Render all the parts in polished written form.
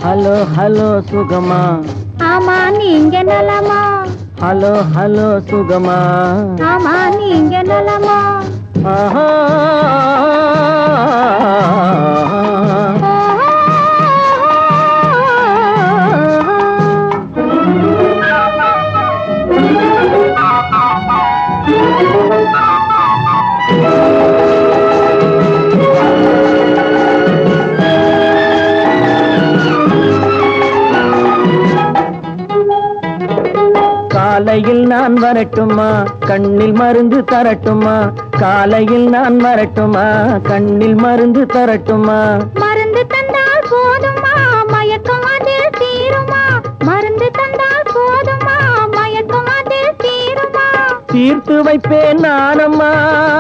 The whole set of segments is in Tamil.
ஹலோ ஹலோ சுகமா? ஆமா நீங்க நலமா? ஹலோ ஹலோ சுகமா? ஆமா நீங்க நலமா? ஆஹா காலையில் நான் வரட்டுமா, கண்ணில் மருந்து தரட்டுமா? காலையில் நான் வரட்டுமா, கண்ணில் மருந்து தரட்டுமா? மருந்து தந்தால் போதுமா, மயக்கம் அதில் தீருமா? மருந்து தந்தால் போதுமா, மயக்கம் அதில் தீருமா? தீர்த்து வைப்பேன் நானம்மா,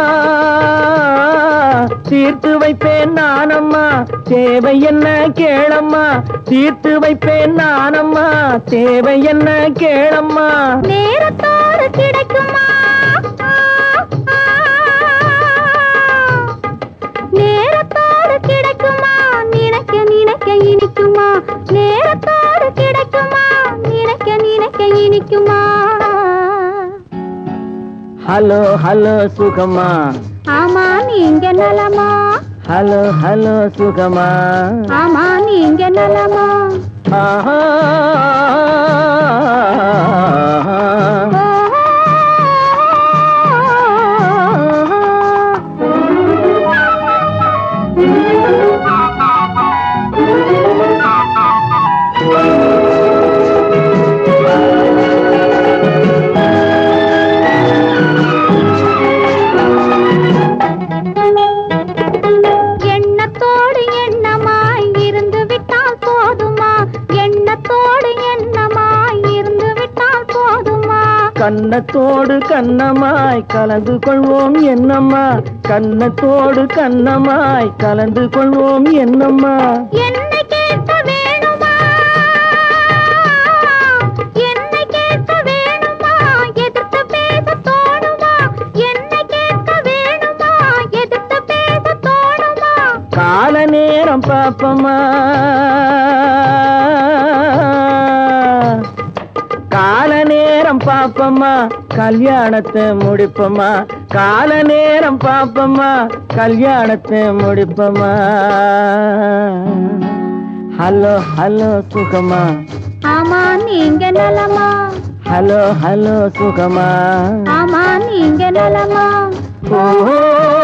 தீர்த்து வைப்பேன் நானம்மா, தேவை என்ன கேளம்மா? தீர்த்து வைப்பேன் நானம்மா, தேவை என்ன கேளம்மா? நேரத்தோடு கிடைக்குமா? நேரத்தோடு கிடைக்குமா? நினைக்க நினைக்க இனிக்குமா? நேரத்தோடு கிடைக்குமா? நினைக்க நினைக்க இனிக்குமா? ஹலோ ஹலோ சுகமா? ஆமா நீங்க நலமா? ஹலோ ஹலோ சுகமா? ஆமா நீங்க நலமா? ஆஹா எண்ணத்தோடு எண்ணமாய் இருந்து விட்டால் போதுமா? எண்ணத்தோடு எண்ணமாய் இருந்து விட்டால் போதுமா? கன்னத்தோடு கன்னமாய் கலந்து கொள்வோம் என்னம்மா? கன்னத்தோடு கன்னமாய் கலந்து கொள்வோம் என்னம்மா? என்னை கேட்க வேணுமா? என்னை கேட்க வேணுமா? எதிர்த்து பேச தோணுமா? என்னை கேட்க வேணுமா? எதிர்த்து பேச தோணுமா? கால நேரம் பாப்பமா, கால நேரம் பாப்பமா, கல்யாணத்தை முடிப்பமா? கால நேரம் பாப்பமா, கல்யாணத்தை முடிப்பமா? ஹலோ ஹலோ சுகமா? ஆமா நீங்க நலமா? ஹலோ ஹலோ சுகமா? ஆமா நீங்க நலமா? ஓ